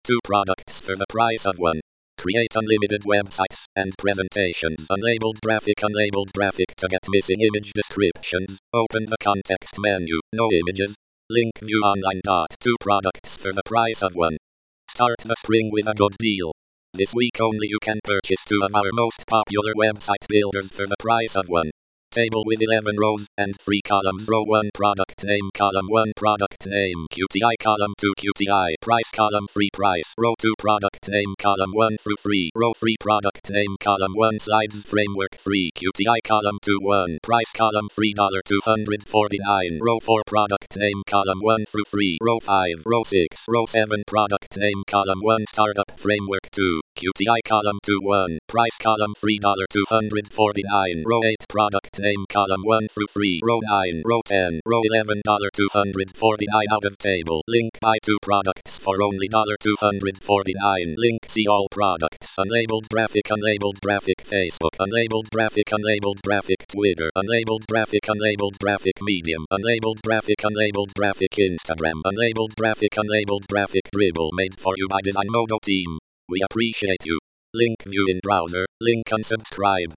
2 products for the price of 1. Create unlimited websites and presentations. Unlabeled graphic to get missing image descriptions. Open the context menu. No images. Link view online. 2 products for the price of 1. Start the spring with a good deal. This week only you can purchase 2 of our most popular website builders for the price of 1. Table with 11 rows and 3 columns. Row 1 product name, column 1 product name, QTI, column 2 QTI, price, column 3 price, row 2 product name, column 1 through 3, row 3 product name, column 1 slides, framework 3 QTI, column 2 1 price, column $3.249, row 4 product name, column 1 through 3, row 5, row 6, row 7 product name, column 1 startup, framework 2 QTI, column 2 1 price, column $3.249, row 8 product name, column 1 through 3, row 9, row 10, row $11.249 out of table. Link buy 2 products for only $249. Link see all products. Unlabeled graphic Facebook. Unlabeled graphic Twitter. Unlabeled graphic Medium. Unlabeled graphic Instagram. Unlabeled graphic Dribble. Made for you by Design Modo Team. We appreciate you. Link view in browser. Link unsubscribe.